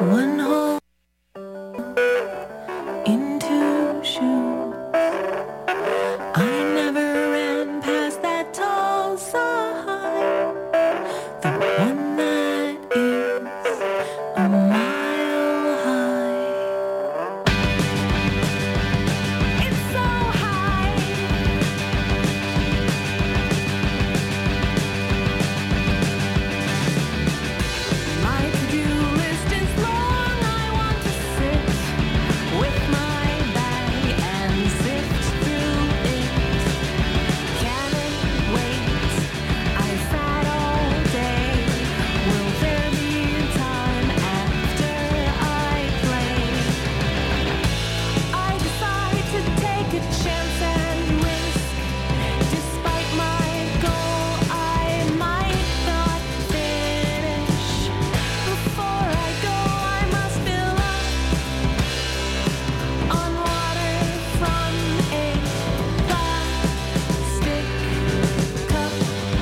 One hole into shoes. I never ran past that tall sign, the one that is a mile high. It's so high. My to-do list is long. I want to sit with my bag and sift through it. Can it wait? I've sat all day. Will there be time after I play? I decide to take a chance and risk. Despite my goal, I might not finish. Before I go, I must fill up on water from a plastic cup.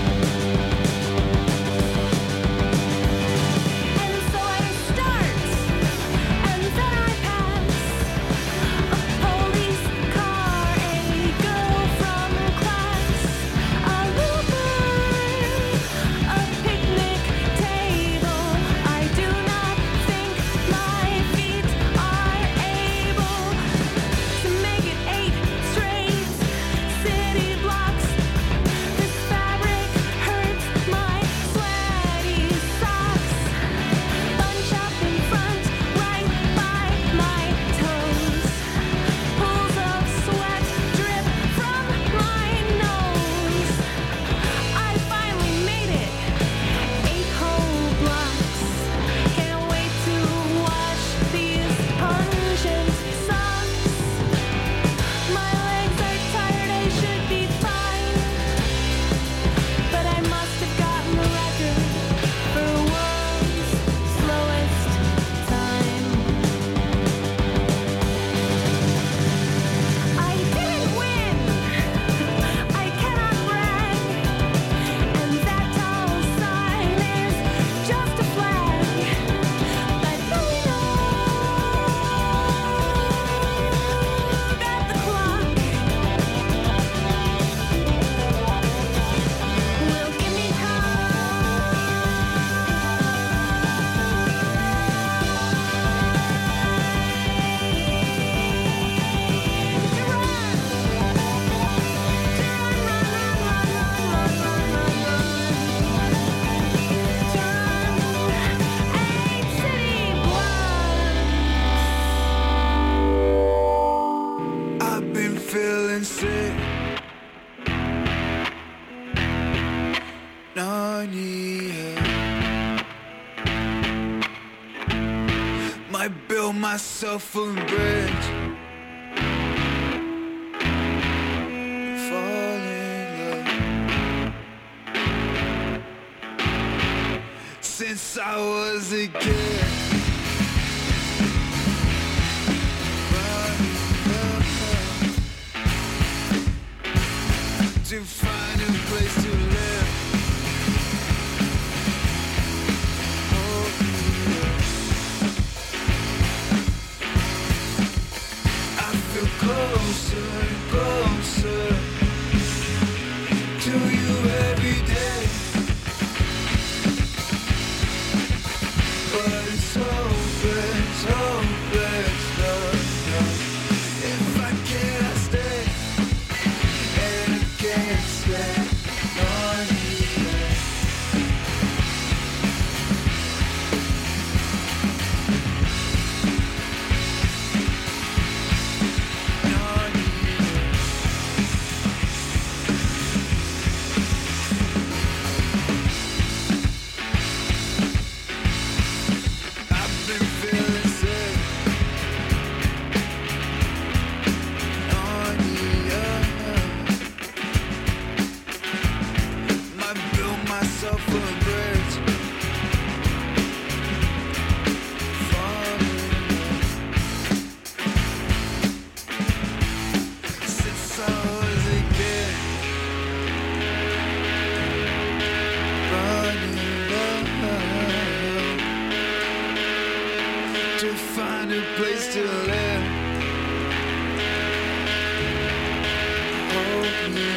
And so I start, and then I pass a police car, a girl from class, a looper, a picnic table. I do not think my feet are able to make it 8 straight city blocks. This fabric hurts my sweaty socks. Bunch up in front, right by my toes. Pools of sweat drip from my nose. I finally made it. 8 whole blocks. Can't wait to wash these pungent socks. My legs are tired, I should be fine. But I must have gotten the record for world's slowest time. I didn't win. I cannot brag. And that tall sign is just a flag. But we know that the clock will give me I've been feeling sick. Might build myself a bridge. Fall in love. Since I was a kid. To find a place to live. Oh, yeah. I feel closer and closer to you every day. But it's hopeless, hopeless, love, love. If I cannot stay, and I can't stay on you. On you. new place to live. Hold me.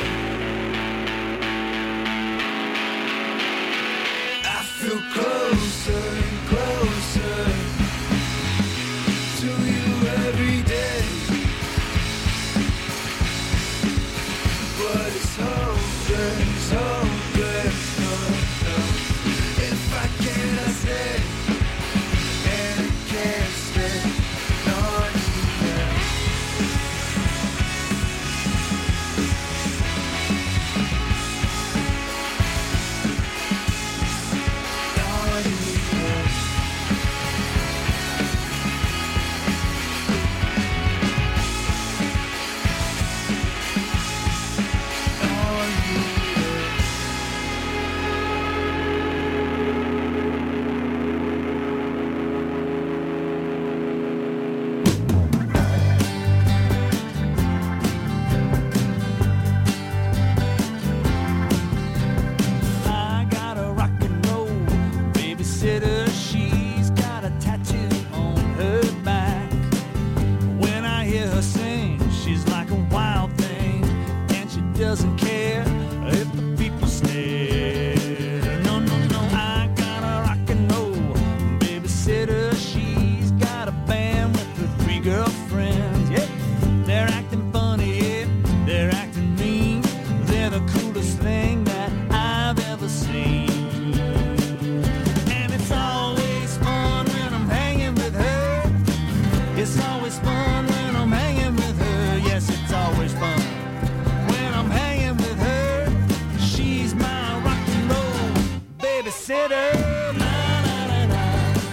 I feel closer and closer to you every day. But it's hopeless, hopeless, no, no. If I cannot stay and can't stay, not even. Not even. I got a rock and roll babysitter. She's got a tattoo on her back. When I hear her sing, she's like a wild thing, and she doesn't care if the people stare. No, no, no. I got a rock and roll babysitter. She's got a band with her 3 girlfriends. Yeah, they're acting funny. Yeah, they're acting mean. They're the coolest thing that I've ever seen. And it's always fun when I'm hanging with her. It's always fun when I'm hanging with her. Yes, it's always fun when I'm hanging with her. She's my rock and roll babysitter. La, la, la, la.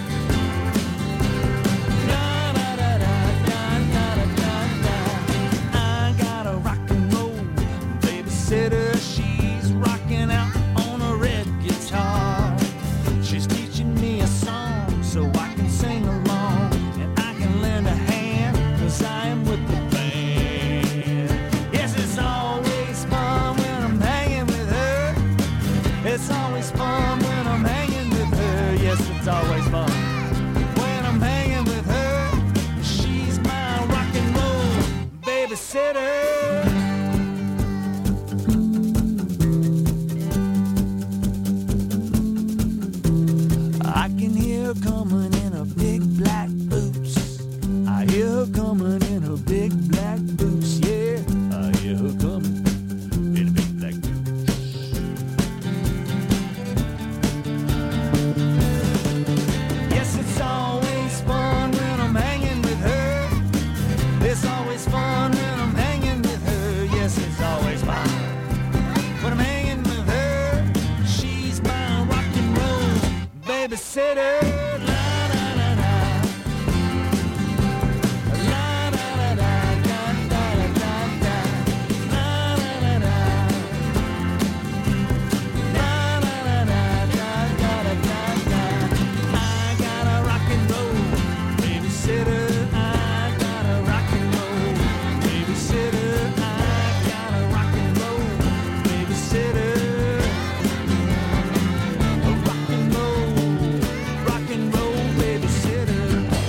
La, la, la, la, la, la, la, la. I got a rock and roll babysitter. She's rocking out on a red guitar. She's teaching me a song so I can sing along, and I can lend a hand 'cause I am with the band. Yes, it's always fun when I'm hanging with her. It's always fun when I'm hanging with her. Yes, it's always fun when I'm hanging with her. She's my rock and roll babysitter. I can hear her coming in her big black boots. I hear her coming in her big black boots. Yeah, I hear her coming in her big black boots. Yes, it's always fun when I'm hanging with her. It's always fun when I'm hanging with her. Yes, it's always fun when I'm hanging with her. She's my rock and roll babysitter. La, la, la, la. La, la, la, la, da, da, da, da. La, la, la, la. La, la, la, la, da, da, da, da. I got a rock and roll babysitter. I got a rock and roll babysitter. I got a rock and roll babysitter. A rock and roll babysitter.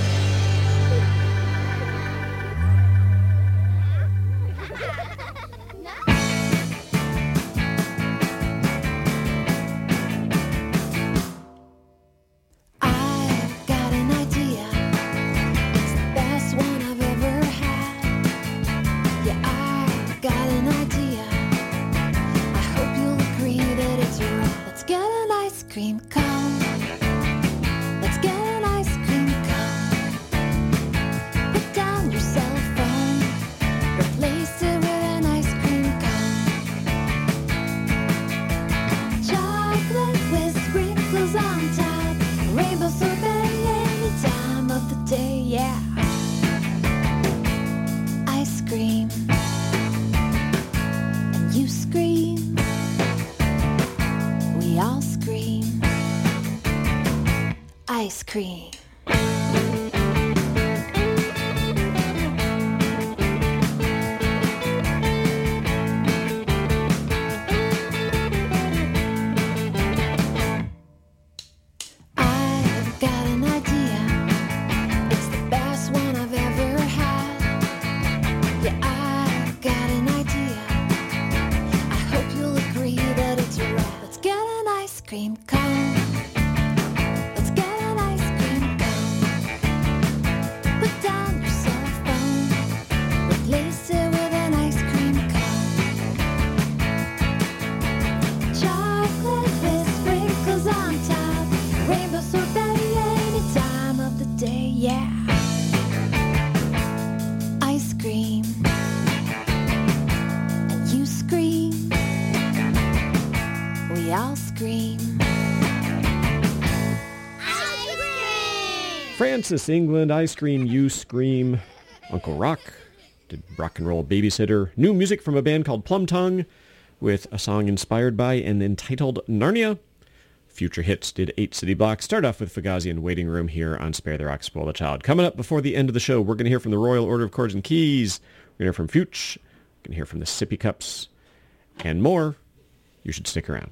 I've got an idea. It's the best one I've ever had. Yeah, I've got an idea. I hope you'll agree that it's right. Let's get an ice cream cone. Let's get an ice cream cone. Put down your cell phone. Replace it with an ice cream cone. Chocolate with sprinkles on top. Rainbow sorbet any time of the day, yeah. Ice cream. And you scream. We all scream. Ice cream. I've got an idea. It's the Francis England, I Scream, You Scream, Uncle Rock, did Rock and Roll Babysitter. New music from a band called Plum Tongue with a song inspired by and entitled Narnia. Future Hits did 8 City Blocks. Start off with Fugazi and Waiting Room here on Spare the Rock, Spoil the Child. Coming up before the end of the show, we're going to hear from the Royal Order of Chords and Keys. We're going to hear from Fuchs. We're going to hear from the Sippy Cups. And more. You should stick around.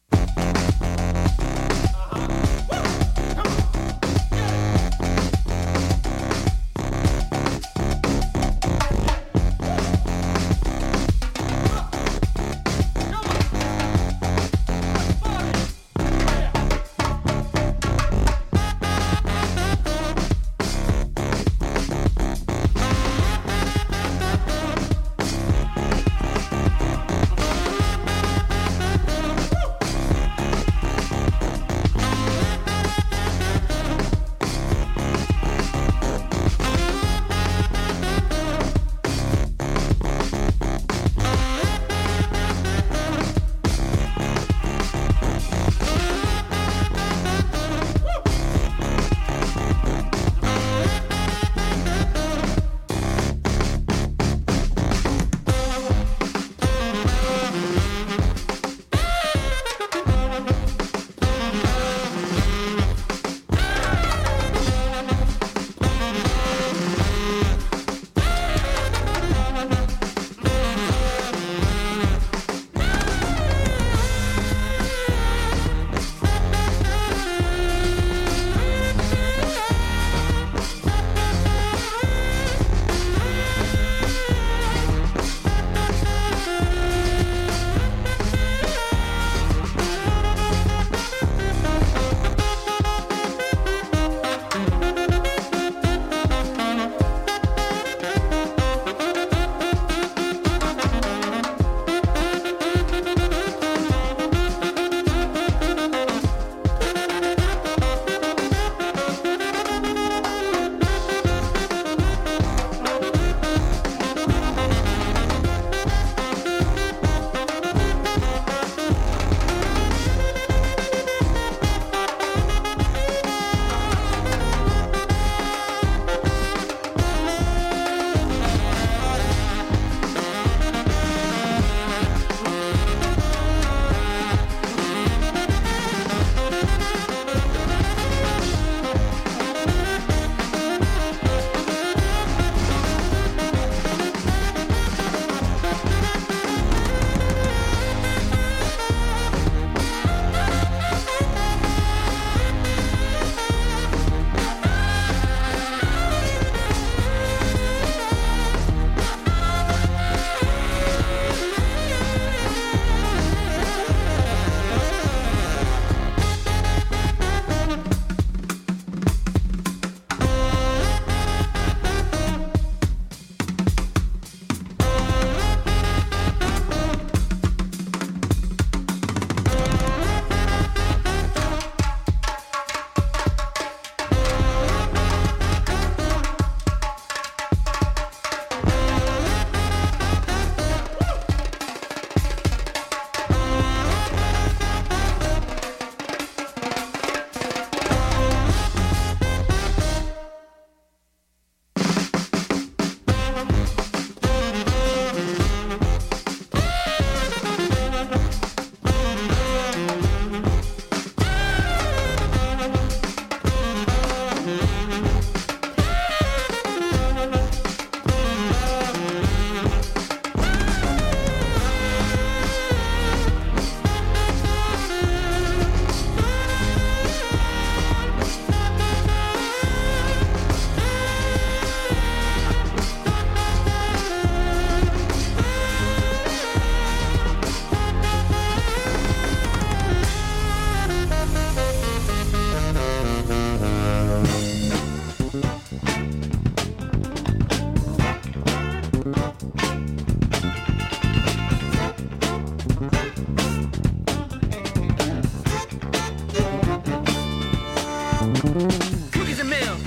Cookies and milk.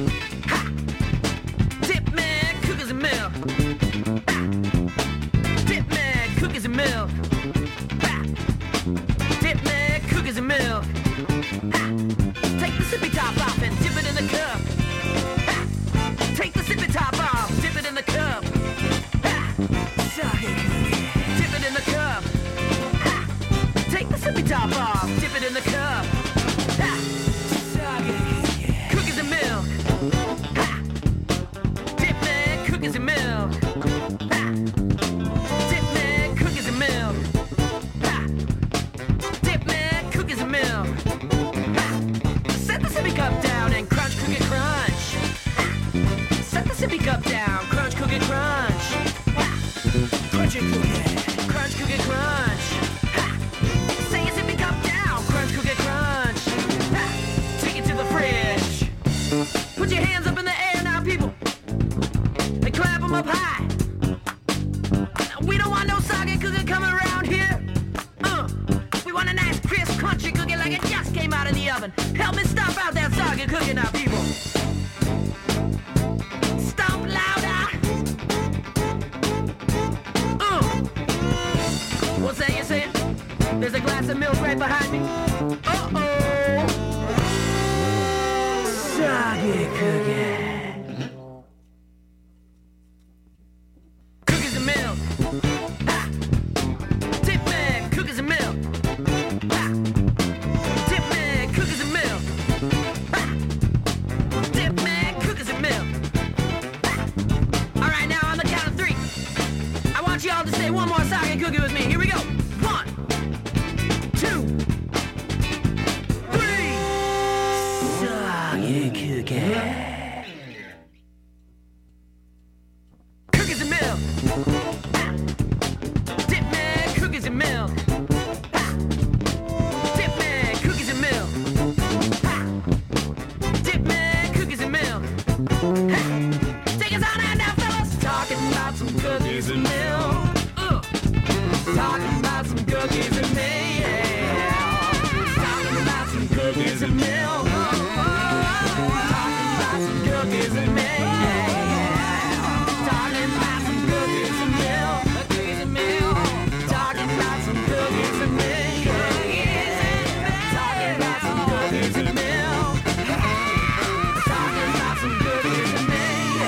Ha! Dip man, cookies and milk. Ha! Dip man, cookies and milk. Ha! Dip man, cookies and milk. Ha! Take the sippy top off and dip it in the cup. get cooking now, people. Stomp louder. What's that you saying? There's a glass of milk right behind me. Uh-oh. Soggy cookie. Cookies and milk. Ha. Tip man, cookies and milk. Ha. Tip man, cookies and milk. Ha. Tip man, cookies and milk. Ha. All right, now on the count of 3. I want you all to say one more soggy cookie with me. Here we go. 1, 2, 3. Soggy cookie. Cookies and milk. Ha. Dip man, cookies and milk. Ha. Dip man, cookies and milk. Ha. Dip man, cookies and milk. Hey, take us on out now, fellas. Talking about some cookies and milk. Talking about some cookies and milk. Talking about some cookies and milk. Talking about some cookies and milk. Talking about some cookies and milk. Cookies and milk. Talking about some cookies and milk. Talking about some cookies and milk. Talking about some cookies and milk.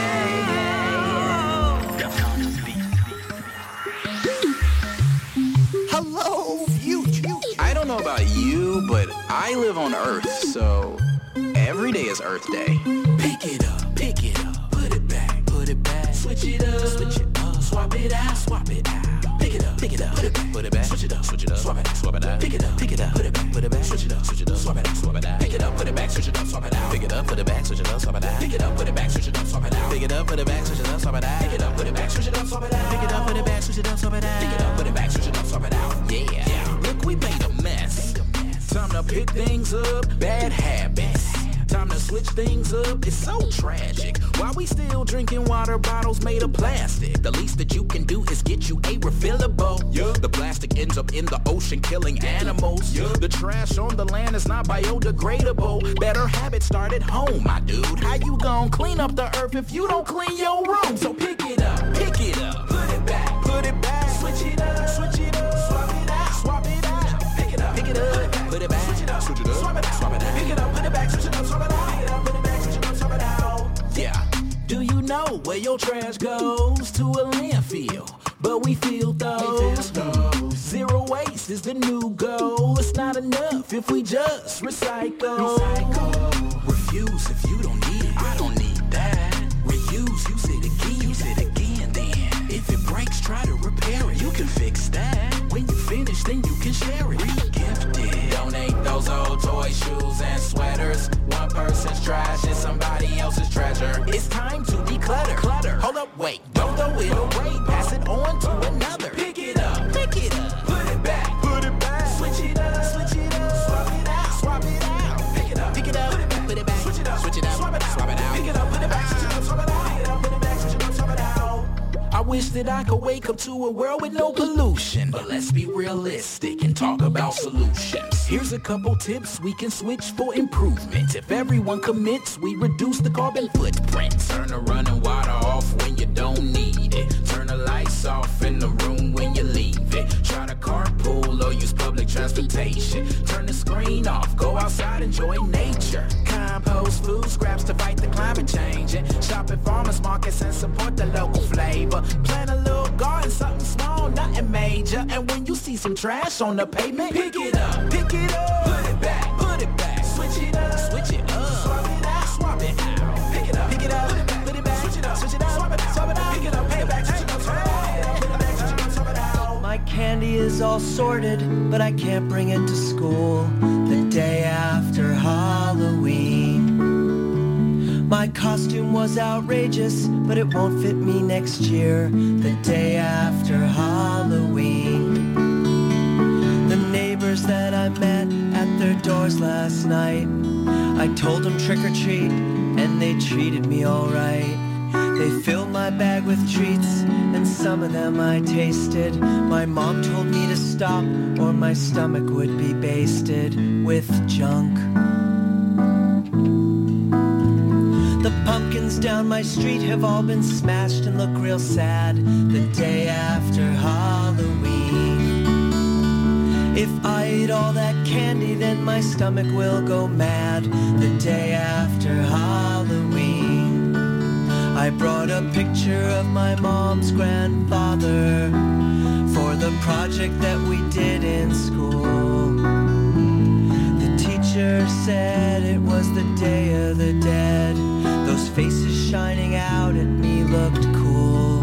Hello, future. I don't know about you, but I live on Earth, so every day is Earth Day. Pick it up, put it back, switch it up, swap it out, pick it up, put it back, switch it up, swap it out, pick it up, put it back, switch it up, swap it out, pick it up, put it back, switch it up, swap it out, pick it up, put it back, switch it up, swap it out, pick it up, put it back, switch it up, swap it out, pick it up, put it back, switch it up, swap it out, pick it up, put it back, switch it up, swap it out, pick it up, put it back, switch it up, swap it out, pick it up, put it back, switch it up, swap it out. Yeah, look, we made a mess. Time to pick things up, bad habits. Time to switch things up, it's so tragic. Why we still drinking water bottles made of plastic? The least that you can do is get you a refillable. The plastic ends up in the ocean killing animals. The trash on the land is not biodegradable. Better habits start at home, my dude. How you gon' clean up the earth if you don't clean your room? So pick it up, put it back, switch it up, swap it out, pick it up, put it back, switch it up, swap it out, pick it up, put it back, switch it up, swap it out, pick it up, put it back, switch it up, swap it out. Yeah. Do you know where your trash goes? To a landfill, but we feel those. Zero waste is the new goal. It's not enough if we just recycle. Refuse if you don't need it. I don't need that. Reuse, use it again, then. If it breaks, try to repair it. You can fix that. When you finish, then you can share it. Re-gift it. Donate those old toys, shoes, and sweaters. One person's trash is somebody else's treasure. It's time to declutter. Hold up, wait, don't throw it away. Pass it on to another. Pick it up, put it back, switch it up, swap it out, pick it up, put it back, switch it up, swap it out, pick it up, put it back, switch it up, swap it out, pick it up, put it back, switch it up, swap it out. I wish that I could wake up to a world with no pollution, but let's be realistic and talk about solutions. Here's a couple tips we can switch for improvement. If everyone commits, we reduce the carbon footprint. Turn the running water off when you don't need it. Turn the lights off in the room when you leave it. Try to carpool or use public transportation. Turn the screen off, go outside, enjoy nature. Compost food scraps to fight the climate change. And shop at farmers markets and support the local flavor. Plant a little garden, something small, nothing major. And when you see some trash on the pavement, pick it up, put it back, switch it up, swap it out, pick it up, put it back, switch it up, swap it out, pick it up, put it back, switch it up, swap it out, put it back, switch it up, swap it out. My candy is all sorted, but I can't bring it to school the day after Halloween. My costume was outrageous, but it won't fit me next year, the day after Halloween. The neighbors that I met at their doors last night, I told them trick or treat, and they treated me alright. They filled my bag with treats, and some of them I tasted. My mom told me to stop, or my stomach would be basted with junk. buildings down my street have all been smashed and look real sad the day after Halloween. If I eat all that candy, then my stomach will go mad the day after Halloween. I brought a picture of my mom's grandfather for the project that we did in school. The teacher said it was the Day of the Dead. Those faces shining out at me looked cool.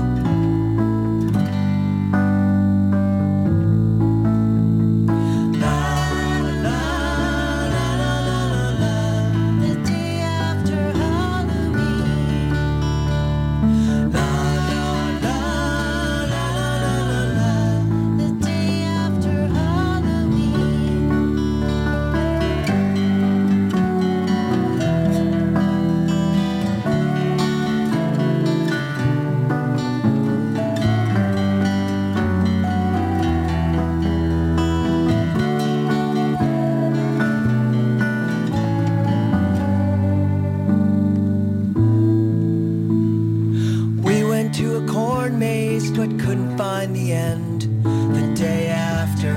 But couldn't find the end the day after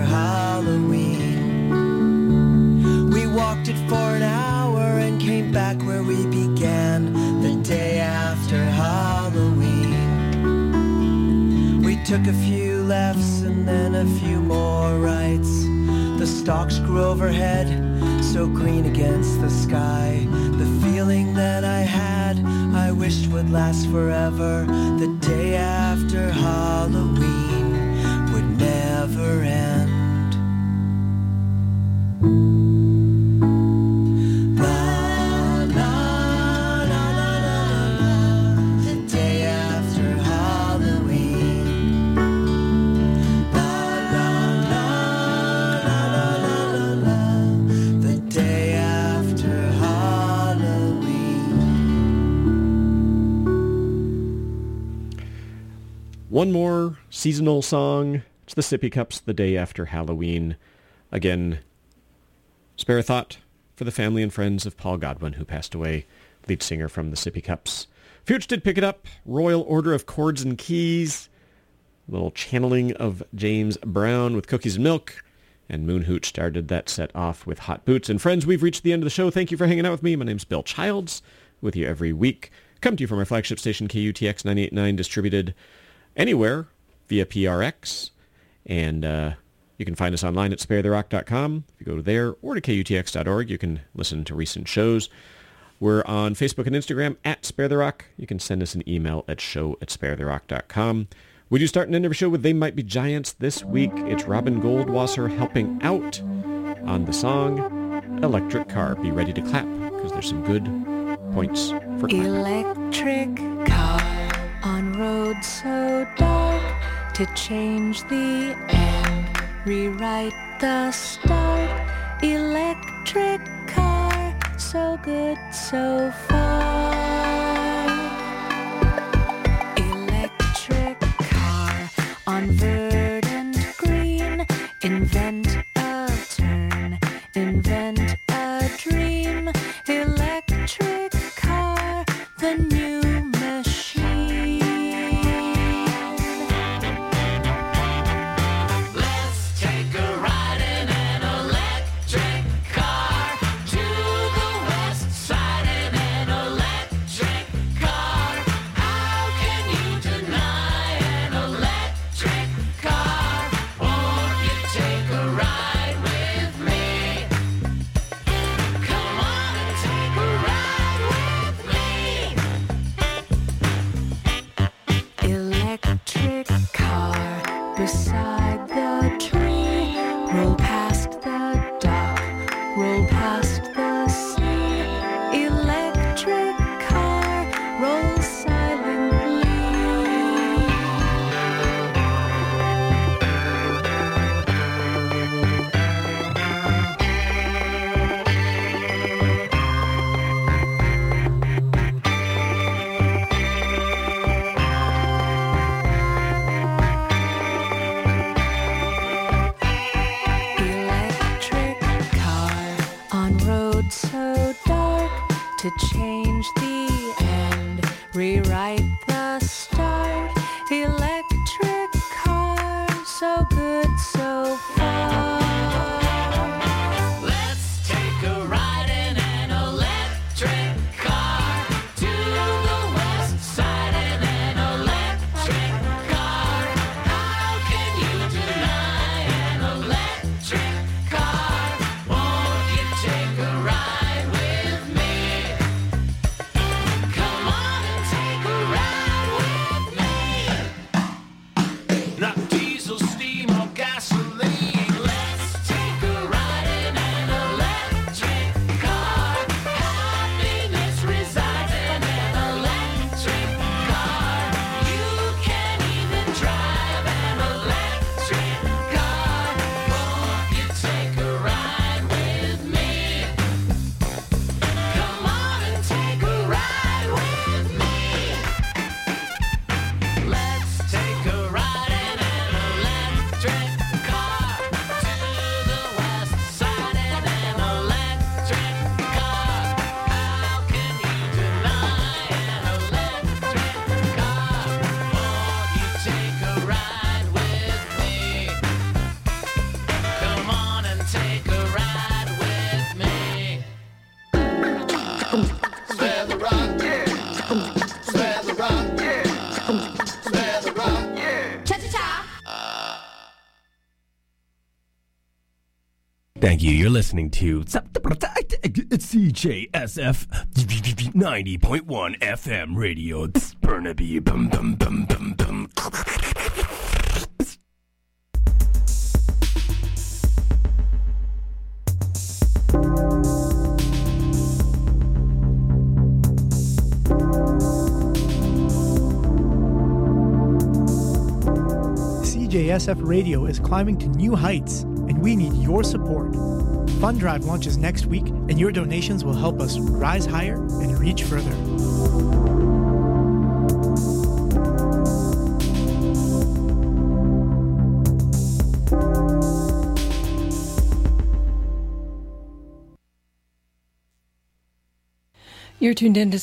Halloween. We walked it for an hour and came back where we began the day after Halloween. We took a few lefts and then a few more rights. The stalks grew overhead, so green against the sky. The feeling that I had, I wished would last forever. The day after Halloween would never end. One more seasonal song. It's the Sippy Cups, The Day After Halloween. Again, spare a thought for the family and friends of Paul Godwin, who passed away, lead singer from the Sippy Cups. Fuge did pick it up. Royal Order of Chords and Keys. A little channeling of James Brown with Cookies and Milk. And Moon Hooch started that set off with Hot Boots. And friends, we've reached the end of the show. Thank you for hanging out with me. My name's Bill Childs, with you every week. Come to you from our flagship station, KUTX 98.9, distributed anywhere via PRX. And you can find us online at sparetherock.com. If you go there or to KUTX.org, you can listen to recent shows. We're on Facebook and Instagram at Spare the Rock. You can send us an email at show@sparetherock.com. We do start and end every show with They Might Be Giants. This week, it's Robin Goldwasser helping out on the song Electric Car. Be ready to clap, because there's some good points for clap. Electric car on road so dark, to change the end, rewrite the start. Electric car, so good so far. Electric car on verdant green, invent a turn, invent a dream. Electric car, the new machine. Let's take a ride in an electric car to the west side in an electric car. How can you deny an electric car? Won't you take a ride with me? Come on and take a ride with me. Electric car beside the tree, roll past the dock, roll past the sea. Electric car, roll silently. Electric car on road so dark, to change the end, Rewrite the start. Electric car, so good so far. Let's take a ride in an electric car to the west side in an electric car. How can you deny an electric car? Won't you take a ride with me? Come on and take a ride with me. Not diesel, steam, or gasoline. Let's take a ride in an electric car. Happiness resides in an electric car. You can even drive an electric car. Won't you take a ride with me? Come on and take a ride with me. Let's take a ride in an electric car to the west side in an electric car. How can you deny an electric car? Won't you take a ride with me? Come on and take a ride with me. Spare the rock, yeah. Spare the rock, yeah. Spare the rock, yeah. Cha-cha-cha. Thank you. You're listening to CJSF 90.1 FM radio. Burnaby. Bum, bum, bum, bum, bum. CJSF Radio is climbing to new heights, and we need your support. Fund Drive launches next week, and your donations will help us rise higher and reach further. You're tuned in to